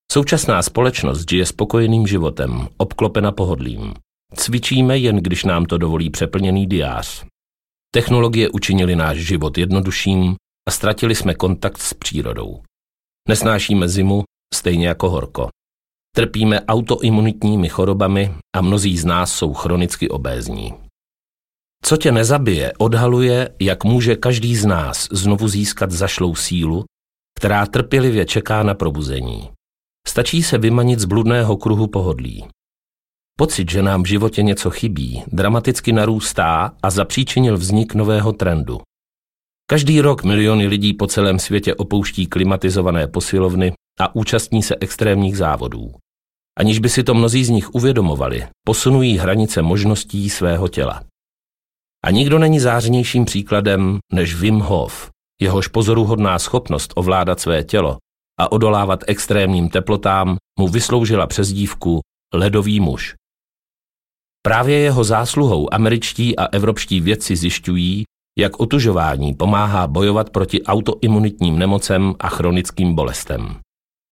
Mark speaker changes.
Speaker 1: Současná společnost žije spokojeným životem, obklopena pohodlím. Cvičíme, jen když nám to dovolí přeplněný diář. Technologie učinily náš život jednodušším a ztratili jsme kontakt s přírodou. Nesnášíme zimu, stejně jako horko. Trpíme autoimunitními chorobami a mnozí z nás jsou chronicky obézní. Co tě nezabije, odhaluje, jak může každý z nás znovu získat zašlou sílu, která trpělivě čeká na probuzení. Stačí se vymanit z bludného kruhu pohodlí. Pocit, že nám v životě něco chybí, dramaticky narůstá a zapříčinil vznik nového trendu. Každý rok miliony lidí po celém světě opouští klimatizované posilovny a účastní se extrémních závodů. Aniž by si to mnozí z nich uvědomovali, posunují hranice možností svého těla. A nikdo není zářnějším příkladem než Wim Hof, jehož pozoruhodná schopnost ovládat své tělo a odolávat extrémním teplotám mu vysloužila přezdívku Ledový muž. Právě jeho zásluhou američtí a evropští vědci zjišťují, jak otužování pomáhá bojovat proti autoimunitním nemocem a chronickým bolestem.